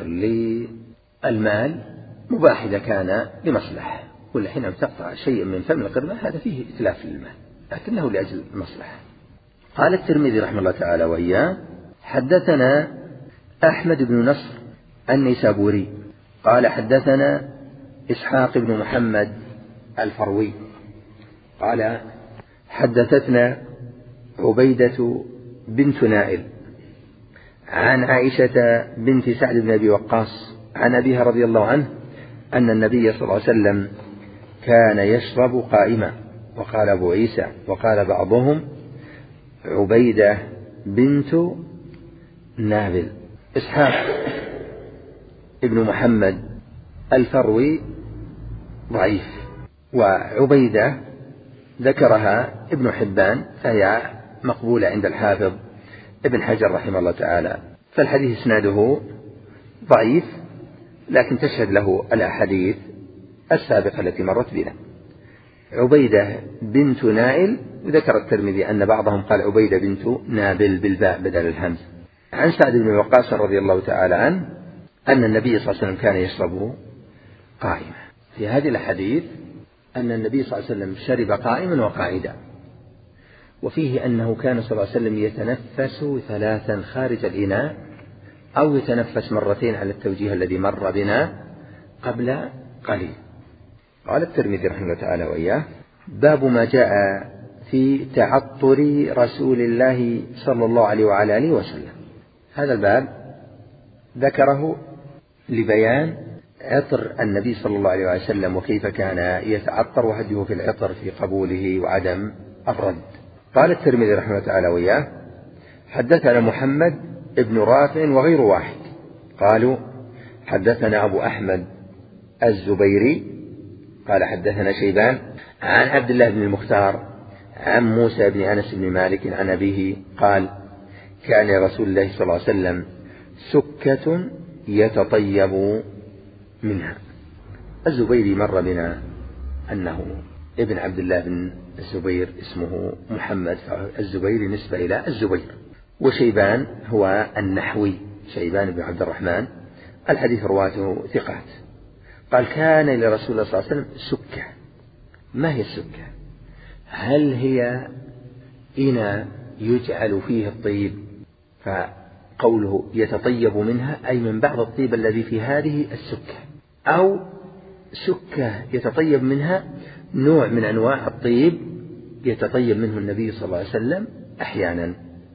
للمال مباح إذا كان لمصلحة، ولا حين تقطع شيء من فم القربة هذا فيه إتلاف للمال لكنه لأجل المصلحة. قال الترمذي رحمه الله تعالى وإياه حدثنا أحمد بن نصر النيسابوري قال حدثنا إسحاق بن محمد الفروي قال حدثتنا عبيدة بنت نائل عن عائشة بنت سعد بن أبي وقاص عن أبيها رضي الله عنه أن النبي صلى الله عليه وسلم كان يشرب قائما. وقال أبو عيسى وقال بعضهم عبيدة بنت نابل. إسحاق ابن محمد الفروي ضعيف، وعبيدة ذكرها ابن حبان فهي مقبولة عند الحافظ ابن حجر رحمه الله تعالى. فالحديث اسناده ضعيف، لكن تشهد له الأحاديث السابقة التي مرت بنا. عبيدة بنت نائل، وذكر الترمذي أن بعضهم قال عبيدة بنت نابل بالباء بدل الهمز. عن سعد بن وقاص رضي الله تعالى عنه أن النبي صلى الله عليه وسلم كان يشرب قائما. في هذه الحديث أن النبي صلى الله عليه وسلم شرب قائما وقاعدا، وفيه أنه كان صلى الله عليه وسلم يتنفس ثلاثا خارج الإناء أو يتنفس مرتين على التوجيه الذي مر بنا قبل قليل. قال الترمذي رحمه الله تعالى وإياه باب ما جاء في تعطر رسول الله صلى الله عليه وعلى آله وسلم. هذا الباب ذكره لبيان عطر النبي صلى الله عليه وسلم وكيف كان يتعطر وهديه في العطر في قبوله وعدم الرد. قال الترمذي رحمه الله تعالى وإياه حدثنا محمد ابن رافع وغير واحد قالوا حدثنا أبو أحمد الزبيري قال حدثنا شيبان عن عبد الله بن المختار عن موسى بن أنس بن مالك عن أبيه قال كان رسول الله صلى الله عليه وسلم سكة يتطيب منها. الزبيري مر بنا أنه ابن عبد الله بن الزبير اسمه محمد، فالزبيري نسبة إلى الزبير. وشيبان هو النحوي شيبان بن عبد الرحمن، الحديث رواته ثقات. قال كان لرسول الله صلى الله عليه وسلم سكة. ما هي السكة؟ هل هي إناء يجعل فيه الطيب فقوله يتطيب منها أي من بعض الطيب الذي في هذه السكة، أو سكة يتطيب منها نوع من أنواع الطيب يتطيب منه النبي صلى الله عليه وسلم أحيانا،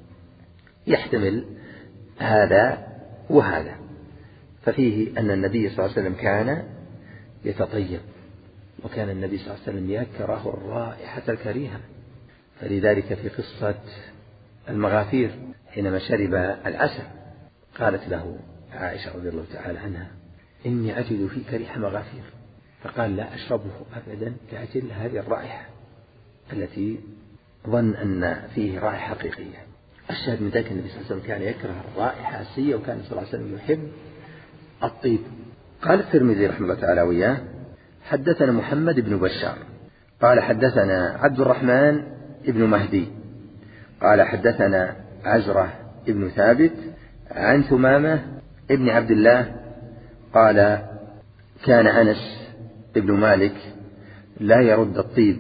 يحتمل هذا وهذا. ففيه أن النبي صلى الله عليه وسلم كان يتطيب، وكان النبي صلى الله عليه وسلم يكره الرائحة الكريهة، فلذلك في قصة المغافير حينما شرب العسل قالت له عائشة رضي الله تعالى عنها إني أجد فيك ريح مغافير، فقال لا أشربه أبدا لأجل هذه الرائحة التي ظن أن فيه رائحة حقيقية. الشاهد من ذلك النبي صلى الله عليه وسلم كان يكره الرائحة السيئة، وكان صلى الله عليه وسلم يحب الطيب. قال الترمذي رحمه الله تعالى وياه حدثنا محمد بن بشار قال حدثنا عبد الرحمن بن مهدي قال حدثنا عزرة بن ثابت عن ثمامة ابن عبد الله قال كان أنس بن مالك لا يرد الطيب،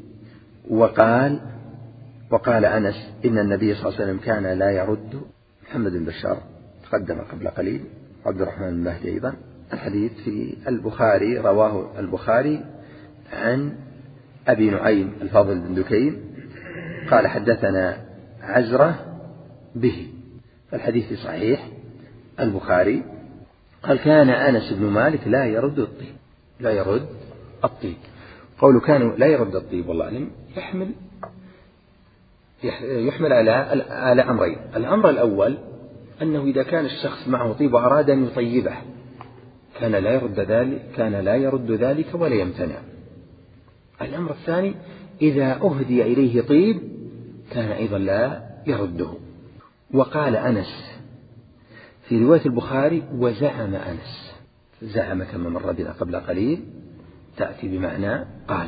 وقال وقال أنس إن النبي صلى الله عليه وسلم كان لا يرد. محمد بن بشار تقدم قبل قليل، عبد الرحمن بن مهدي أيضا. الحديث في البخاري، رواه البخاري عن أبي نعيم الفاضل بن دكين قال حدثنا عزرة به، فالحديث صحيح البخاري. قال كان أنس بن مالك لا يرد الطيب، لا يرد الطيب. قوله كانوا لا يرد الطيب والله أعلم يحمل يحمل على على أمرين. الأمر الأول أنه إذا كان الشخص معه طيب وأراد أن يطيبه كان لا يرد ذلك كان لا يرد ذلك ولا يمتنع. الأمر الثاني إذا أهدي إليه طيب كان أيضا لا يرده. وقال أنس في رواية البخاري وزعم أنس، زعم كما مر بنا قبل قليل تأتي بمعنى قال.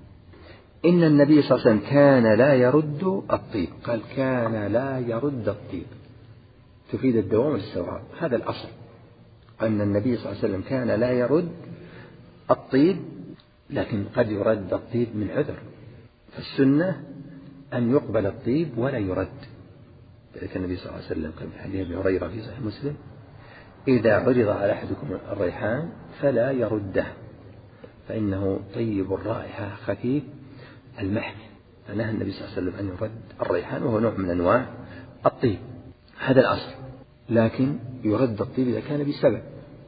إن النبي صلى الله عليه وسلم كان لا يرد الطيب، قال كان لا يرد الطيب تفيد الدوام والاستمرار. هذا الأصل أن النبي صلى الله عليه وسلم كان لا يرد الطيب، لكن قد يرد الطيب من عذر، فالسنة أن يقبل الطيب ولا يرد. ذلك النبي صلى الله عليه وسلم كان في حديث أبي هريرة في صحيح مسلم إذا عرض على أحدكم الريحان فلا يرده فإنه طيب الرائحة خفيف المحمل، فنهى النبي صلى الله عليه وسلم أن يرد الريحان وهو نوع من أنواع الطيب. هذا الأصل. لكن يرد الطيب إذا كان بسبب،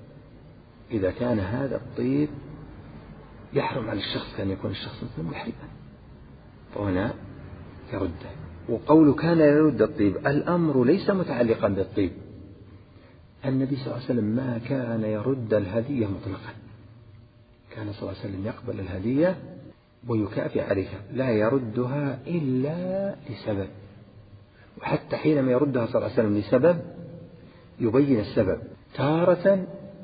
إذا كان هذا الطيب يحرم على الشخص كان يكون الشخص مثل محرما فهنا يرده. وقول كان يرد الطيب الأمر ليس متعلقا بالطيب. النبي صلى الله عليه وسلم ما كان يرد الهدية مطلقا، كان صلى الله عليه وسلم يقبل الهدية ويكافئ عليها، لا يردها إلا لسبب. وحتى حينما يردها صلى الله عليه وسلم لسبب يبين السبب. تارة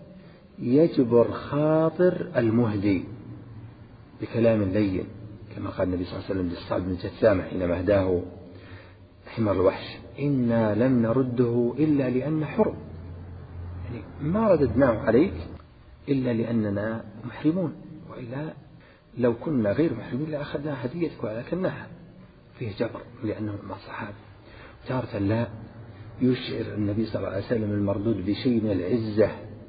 يجبر خاطر المهدي بكلام لين كما قال النبي صلى الله عليه وسلم للصعب بن جثامة حينما أهداه حمار الوحش إنا لم نرده إلا لأن حرم، يعني ما رددناه عليك إلا لأننا محرمون، وإلا لو كنا غير محرمين لأخذنا هديتك ولكنها فيه جبر لأنه مع الصحابة. تارة لا يشعر النبي صلى الله عليه وسلم المردود بشيء من العزة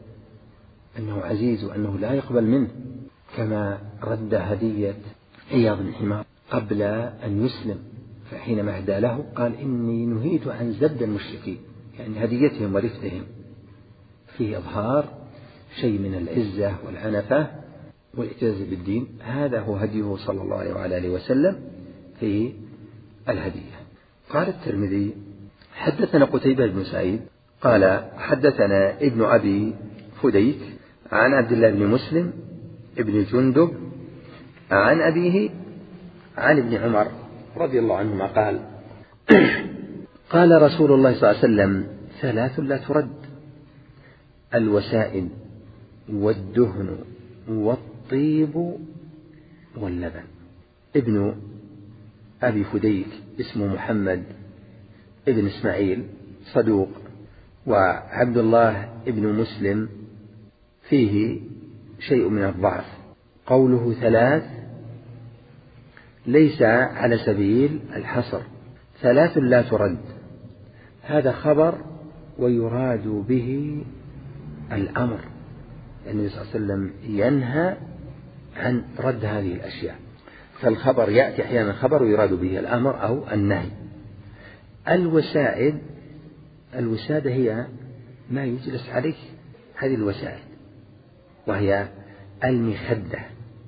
أنه عزيز وأنه لا يقبل منه، كما رد هدية عياض بن حمار قبل أن يسلم، فحينما أهدى له قال إني نهيت عن زبد المشركين، يعني هديتهم ورفدهم، فيه إظهار شيء من العزة والعنفة والاعتزاز بالدين. هذا هو هديه صلى الله عليه وعلى آله وسلم في الهدية. قال الترمذي حدثنا قتيبة بن سعيد قال حدثنا ابن أبي فديك عن عبد الله بن مسلم ابن جندب عن أبيه عن ابن عمر رضي الله عنهما قال قال رسول الله صلى الله عليه وسلم ثلاث لا ترد: الوسائل والدهن والطيب واللبن. ابن أبي فديك اسمه محمد ابن إسماعيل صدوق، وعبد الله ابن مسلم فيه شيء من الضعف. قوله ثلاث ليس على سبيل الحصر، ثلاث لا ترد هذا خبر ويراد به الأمر، لأن النبي صلى الله عليه وسلم ينهى عن رد هذه الأشياء، فالخبر يأتي أحيانا خبر ويراد به الأمر أو النهي. الوسائد، الوسادة هي ما يجلس عليه، هذه الوسائد، وهي المخدة،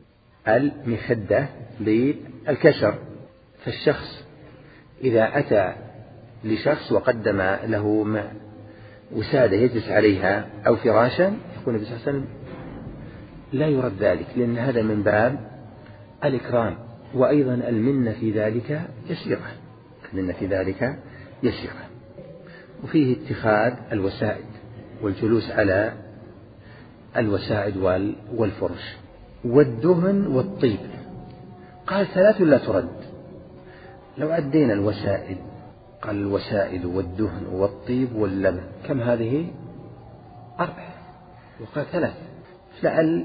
المخدة للكسر. فالشخص إذا أتى لشخص وقدم له وسادة يجلس عليها أو فراشا، يقول النبي صلى الله عليه وسلم لا يرد ذلك، لأن هذا من باب الإكرام، وأيضا المنة في ذلك يسيرة، المنة في ذلك يسيرة. وفيه اتخاذ الوسائد والجلوس على الوسائد والفرش. والدهن والطيب قال ثلاث لا ترد. لو عدينا الوسائد، قال الوسائد والدهن والطيب واللبن، كم هذه؟ أربعة، وقال ثلاث. لعل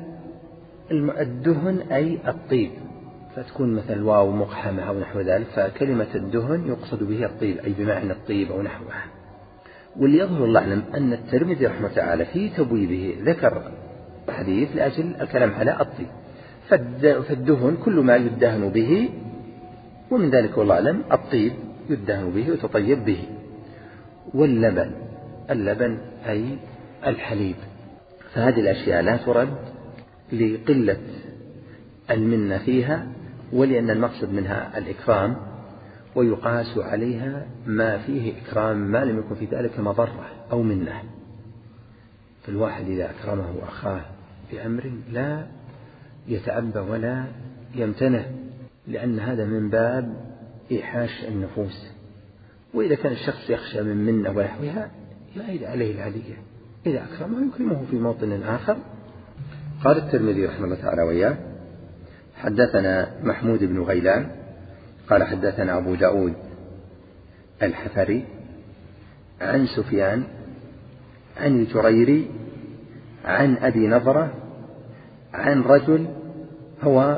الدهن أي الطيب، فتكون مثل واو مقحمة أو نحو ذلك، فكلمة الدهن يقصد به الطيب أي بمعنى الطيب أو نحوها. واللي يظهر الله أعلم أن الترمذي رحمه الله تعالى في تبويبه ذكر حديث لأجل الكلام على الطيب، فالدهن كل ما يدهن به، ومن ذلك والله أعلم الطيب يدهن به وتطيب به. واللبن، اللبن أي الحليب. فهذه الأشياء لا ترد لقلة المنة فيها، ولأن المقصد منها الإكرام، ويقاس عليها ما فيه إكرام ما لم يكن في ذلك مضرة أو منة. فالواحد إذا أكرمه أخاه بأمر لا يتأبى ولا يمتنع، لأن هذا من باب إيحاش النفوس. وإذا كان الشخص يخشى من منة ونحوها يعيد عليه العادية، إذا أكرمه يكرمه في موطن آخر. قال الترمذي رحمه الله تعالى وإياه: حدثنا محمود بن غيلان قال حدثنا أبو داود الحفري عن سفيان عن الجريري عن أبي نضرة عن رجل هو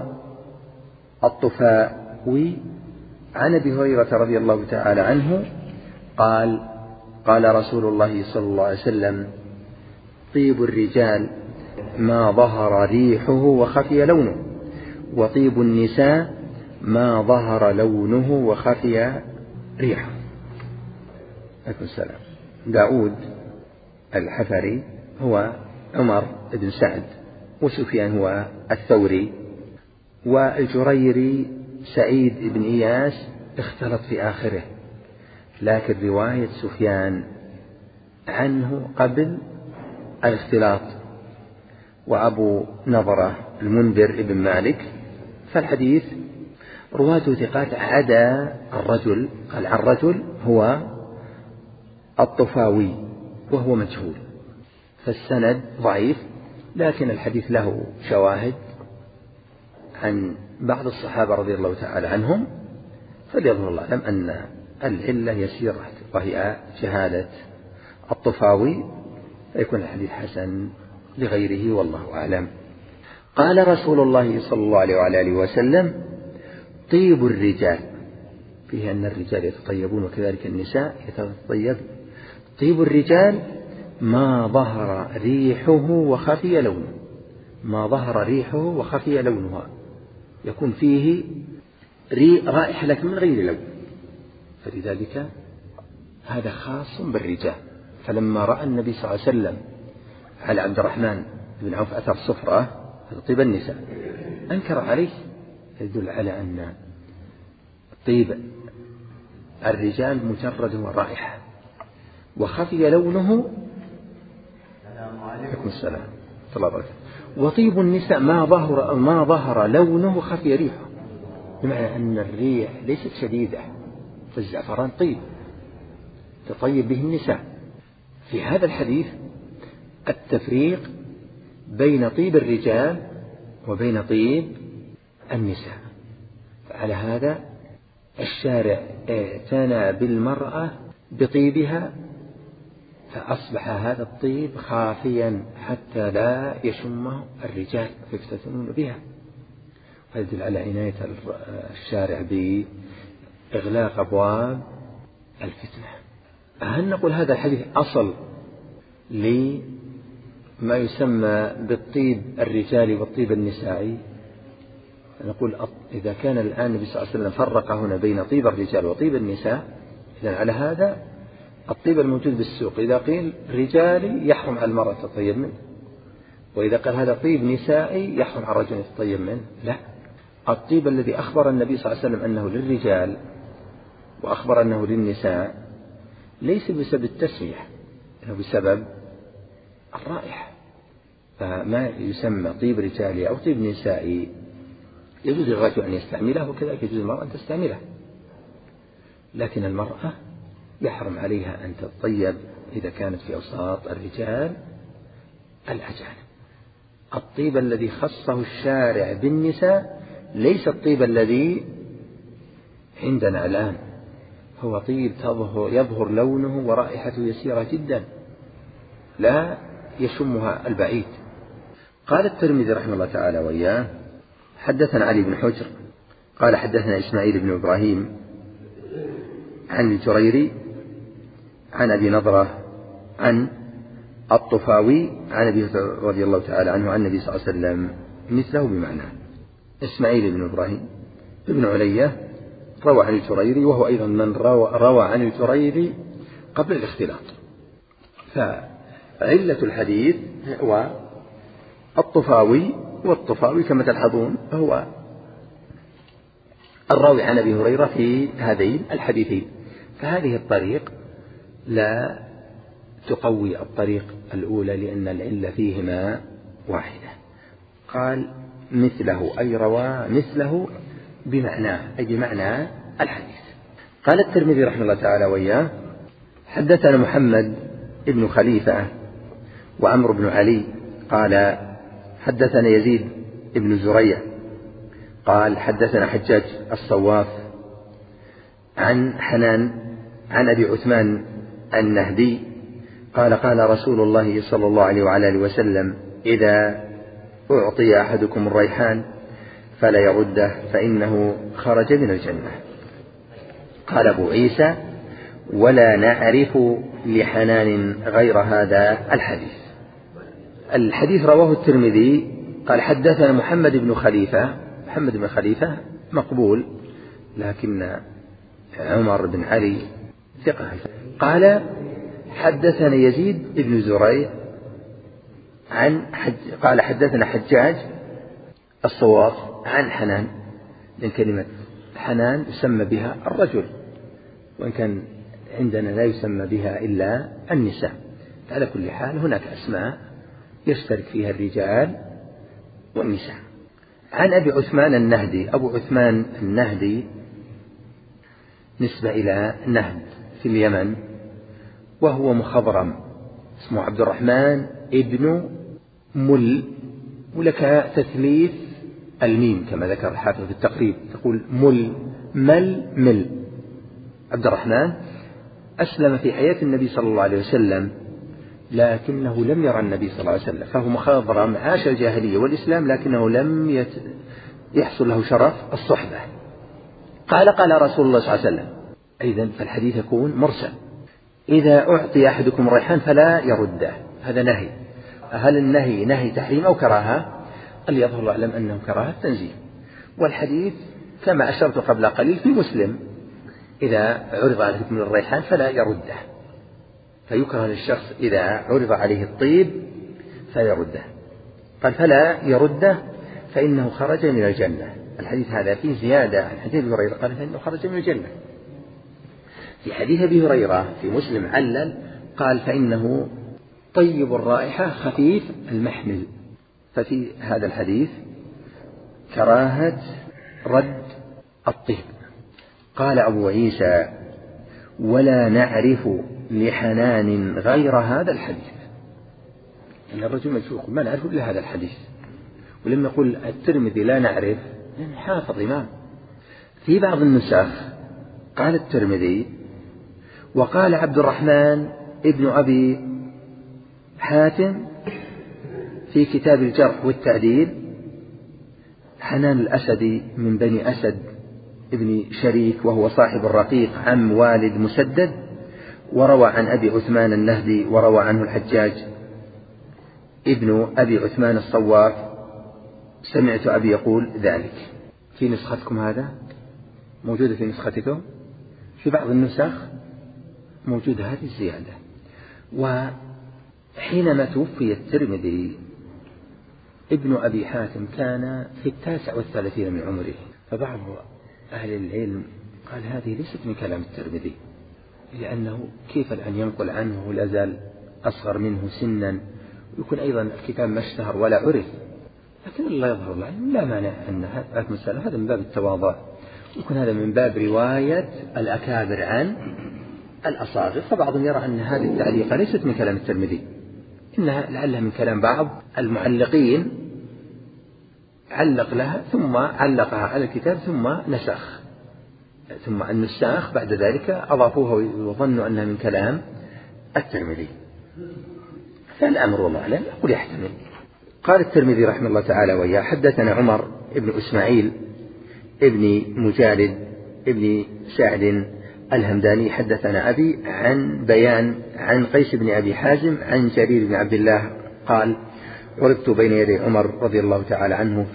الطفاوي عن أبي هريرة رضي الله تعالى عنه قال: قال رسول الله صلى الله عليه وسلم: طيب الرجال ما ظهر ريحه وخفي لونه، وطيب النساء ما ظهر لونه وخفي ريحه. عليكم السلام. داود الحفري هو عمر بن سعد، وسفيان هو الثوري، والجريري سعيد بن إياس اختلط في آخره، لكن رواية سفيان عنه قبل الاختلاط، وأبو نضرة المنذر بن مالك، فالحديث رواته ثقات عدا الرجل، قال عن رجل هو الطفاوي وهو مجهول، فالسند ضعيف، لكن الحديث له شواهد عن بعض الصحابة رضي الله تعالى عنهم، فليظهر الله أعلم أن العلة يسيرة وهي جهالة الطفاوي، فيكون الحديث حسن لغيره والله أعلم. قال رسول الله صلى الله عليه وعلى آله وسلم: طيب الرجال، فيه أن الرجال يتطيبون وكذلك النساء يتطيب. طيب الرجال ما ظهر ريحه وخفي لونه، ما ظهر ريحه وخفي لونها، يكون فيه رائحة لكن من غير لون، فلذلك هذا خاص بالرجال. فلما رأى النبي صلى الله عليه وسلم على عبد الرحمن بن عوف أثر صفرة طيب النساء أنكر عليه، يدل على أن طيب الرجال مجرد ورائحة، وخفي لونه عليكم السلام ورحمة الله وبركاته. وطيب النساء ما ظهر ما ظهر لونه خفي ريحه، بمعنى أن الريح ليست شديدة، فالزعفران طيب تطيب به النساء. في هذا الحديث التفريق بين طيب الرجال وبين طيب النساء، فعلى هذا الشارع اعتنى بالمرأة بطيبها، فأصبح هذا الطيب خافيا حتى لا يشمه الرجال فيفتتنون بها. هذا يدل على عناية الشارع بإغلاق أبواب الفتنة. هل نقول هذا الحديث أصل لما يسمى بالطيب الرجالي والطيب النسائي؟ نقول إذا كان الآن النبي صلى الله عليه وسلم فرق هنا بين طيب الرجال وطيب النساء، إذن على هذا الطيب الموجود بالسوق إذا قيل رجالي يحرم على المرأة تطيب منه، وإذا قال هذا طيب نسائي يحرم على الرجل يتطيب منه. لا، الطيب الذي أخبر النبي صلى الله عليه وسلم أنه للرجال وأخبر أنه للنساء ليس بسبب التسمية، إنه بسبب الرائحة. فما يسمى طيب رجالي أو طيب نسائي يجوز للرجل أن يستعمله، وكذلك يجوز للمرأة أن تستعمله، لكن المرأة يحرم عليها أن تتطيب إذا كانت في أوساط الرجال الأجانب. الطيب الذي خصه الشارع بالنساء ليس الطيب الذي عندنا الآن، هو طيب تظهر يظهر لونه ورائحته يسيرة جدا لا يشمها البعيد. قال الترمذي رحمه الله تعالى وإياه: حدثنا علي بن حجر قال حدثنا إسماعيل بن إبراهيم عن الجريري عن أبي نضرة عن الطفاوي عن أبي رضي الله تعالى عنه عن النبي صلى الله عليه وسلم مثله بمعناه. إسماعيل بن إبراهيم ابن علية روى عن الجريري، وهو أيضا من روى, روى عن الجريري قبل الاختلاط. فعلة الحديث هو الطفاوي، والطفاوي كما تلحظون هو الراوي عن أبي هريرة في هذين الحديثين، فهذه الطريق لا تقوي الطريق الأولى لأن العلة فيهما واحدة. قال مثله أي روى مثله بمعناه أي بمعنى الحديث. قال الترمذي رحمه الله تعالى وإياه: حدثنا محمد ابن خليفة وعمرو بن علي قال حدثنا يزيد ابن زريع قال حدثنا حجاج الصواف عن حنان عن أبي عثمان النهدي قال قال رسول الله صلى الله عليه وعلى آله وسلم: إذا أعطي أحدكم الريحان فلا يرده فإنه خرج من الجنة. قال أبو عيسى: ولا نعرف لحنان غير هذا الحديث. الحديث رواه الترمذي قال حدثنا محمد بن خليفة. محمد بن خليفة مقبول، لكن عمر بن علي ثقة. قال حدثنا يزيد بن زريع عن حج قال حدثنا حجاج الصواف عن حنان، لأن كلمة حنان يسمى بها الرجل، وإن كان عندنا لا يسمى بها إلا النساء. على كل حال هناك أسماء يشترك فيها الرجال والنساء. عن أبي عثمان النهدي. أبو عثمان النهدي نسبة إلى نهد في اليمن، وهو مخضرم، اسمه عبد الرحمن ابن مل، ولك تثليث الميم كما ذكر الحافظ في التقريب، تقول مل مل مل. عبد الرحمن أسلم في حياة النبي صلى الله عليه وسلم، لكنه لم يرى النبي صلى الله عليه وسلم، فهو مخضرم عاش الجاهلية والإسلام، لكنه لم يت... يحصل له شرف الصحبة. قال قال رسول الله صلى الله عليه وسلم. أيضا فالحديث يكون مرسل. إذا أعطي أحدكم الريحان فلا يرده، هذا نهي. هل النهي نهي تحريم أو كراهة؟ قال يظهر الله أعلم أنه كراهة تنزيه. والحديث كما أشرت قبل قليل في مسلم: إذا عرض عليكم الريحان فلا يرده، فيكره للشخص إذا عرض عليه الطيب فيرده. قال فلا يرده فإنه خرج من الجنة. الحديث هذا فيه زيادة عن حديث أبي هريرة، قال فإنه خرج من الجنة. في حديث أبي هريرة في مسلم علل قال فإنه طيب الرائحة خفيف المحمل. ففي هذا الحديث كراهة رد الطيب. قال أبو عيسى: ولا نعرف لحنان غير هذا الحديث. أن الرجل مشوق ما نعرف إلا هذا الحديث. ولما يقول الترمذي لا نعرف لأنه حافظ إمام. في بعض النسخ قال الترمذي: وقال عبد الرحمن ابن أبي حاتم في كتاب الجرح والتعديل: حنان الأسدي من بني أسد ابن شريك، وهو صاحب الرقيق عم والد مسدد، وروى عن أبي عثمان النهدي، وروى عنه الحجاج ابن أبي عثمان الصواف: سمعت أبي يقول ذلك. في نسختكم هذا موجودة؟ في نسختكم في بعض النسخ موجودة هذه الزيادة. وحينما توفي الترمذي ابن أبي حاتم كان في التاسع والثلاثين من عمره، فبعض أهل العلم قال هذه ليست من كلام الترمذي، لأنه كيف الآن ينقل عنه ولا زال أصغر منه سنا، ويكون أيضا الكتاب ما اشتهر ولا عرف. لكن الله يظهر الله لا مانع أن هذه المسألة هذا من باب التواضع، يكون هذا من باب رواية الأكابر عن الأصاغر. فبعضهم يرى أن هذه التعليقة ليست من كلام الترمذي، إنها لعلها من كلام بعض المعلقين، علق لها ثم علقها على الكتاب ثم نسخ، ثم النساخ بعد ذلك أضافوها وظنوا أنها من كلام الترمذي. فالأمر والله أعلم يقول يحتمل. قال الترمذي رحمه الله تعالى وإياه: حدثنا عمر بن إسماعيل ابن مجالد ابن سعد الهمداني حدثنا أبي عن بيان عن قيس بن أبي حازم عن جرير بن عبد الله قال: عرضت بين يدي عمر رضي الله تعالى عنه،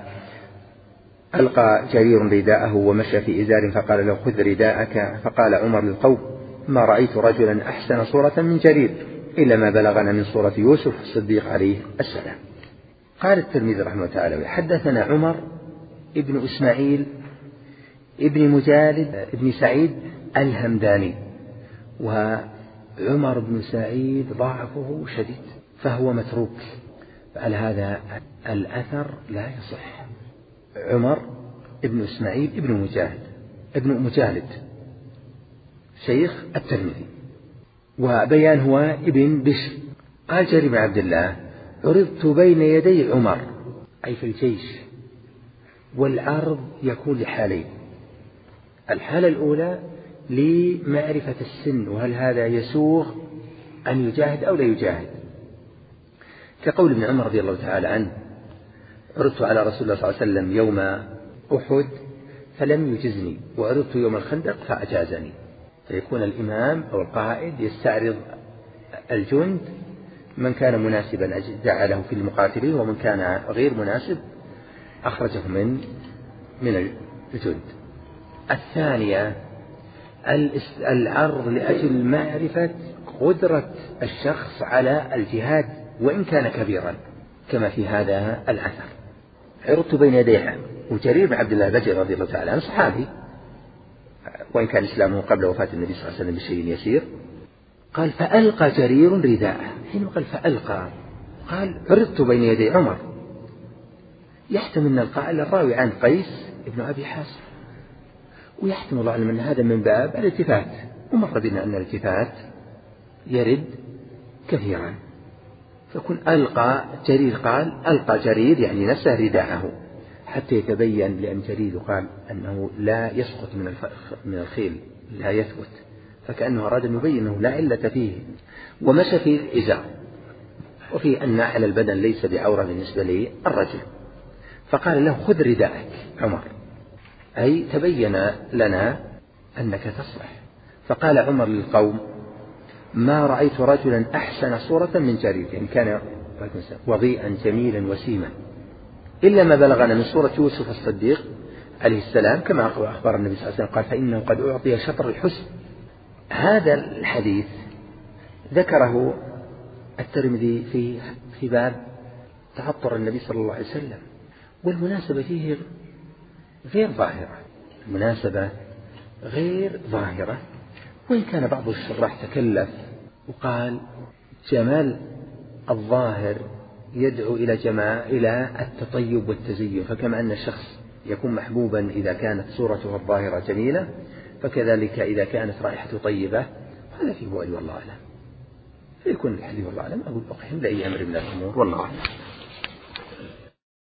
فألقى جرير رداءه ومشى في إزار، فقال له: خذ رداءك. فقال عمر للقوم: ما رأيت رجلا أحسن صورة من جرير إلا ما بلغنا من صورة يوسف الصديق عليه السلام. قال الترمذي رحمه الله تعالى: حدثنا عمر ابن إسماعيل ابن مجالد ابن سعيد الهمداني، وعمر بن سعيد ضعفه شديد فهو متروك، على هذا الأثر لا يصح. عمر ابن إسماعيل ابن مجالد ابن مجالد شيخ الترمذي، وبيان هو ابن بشر. قال جرير بن عبد الله: عرضت بين يدي عمر، أي في الجيش، والعرض يكون لحالين: الحالة الأولى لمعرفة السن، وهل هذا يسوغ أن يجاهد أو لا يجاهد، كقول ابن عمر رضي الله تعالى عنه: عرضت على رسول الله صلى الله عليه وسلم يوم أحد فلم يجزني، وعرضت يوم الخندق فأجازني. فيكون الإمام أو القائد يستعرض الجند، من كان مناسبا جعله في المقاتلين، ومن كان غير مناسب أخرجه من من الجند. الثانية العرض لأجل معرفة قدرة الشخص على الجهاد وإن كان كبيرا، كما في هذا الأثر. عرضت بين يديها، وجرير بن عبد الله البجلي رضي الله تعالى عنه صحابي، وإن كان إسلامه قبل وفاة النبي صلى الله عليه وسلم بشيء يسير. قال: فألقى جرير رداءه. حين قال فألقى قال: عرضت بين يدي عمر. يحتمل أن القائل الراوي عن قيس ابن أبي حازم، ويحتمل الله أعلم أن هذا من باب الالتفات، ومر بنا أن الالتفات يرد كثيرا، فكن ألقى جرير، قال ألقى جرير يعني نفسه رداءه، حتى يتبين، لأن جرير قال أنه لا يسقط من من الخيل، لا يثبت، فكأنه أراد أن يبين أنه لا علة فيه. ومشى في الإزار، وفي أن على البدن ليس بعورة بالنسبة للرجل، فقال له: خذ رداءك عمر، أي تبين لنا أنك تصلح. فقال عمر للقوم: ما رأيت رجلا أحسن صورة من جرير، إن كان وضيئا جميلا وسيما، إلا ما بلغنا من صورة يوسف الصديق عليه السلام، كما أخبر النبي صلى الله عليه وسلم قال: فإنه قد أعطي شطر الحسن. هذا الحديث ذكره الترمذي في في باب تعطر النبي صلى الله عليه وسلم، والمناسبة فيه غير ظاهرة، المناسبة غير ظاهرة، وإن كان بعض الشراح تكلف وقال: جمال الظاهر يدعو إلى جماعة إلى التطيب والتزين، فكما أن الشخص يكون محبوبا إذا كانت صورته الظاهرة جميلة، فكذلك إذا كانت رائحته طيبة. هذا فيه وأي والله أعلم. فيكون الحديث والله أعلم أقول أقحم لأي أمر من الأمور والله أعلم.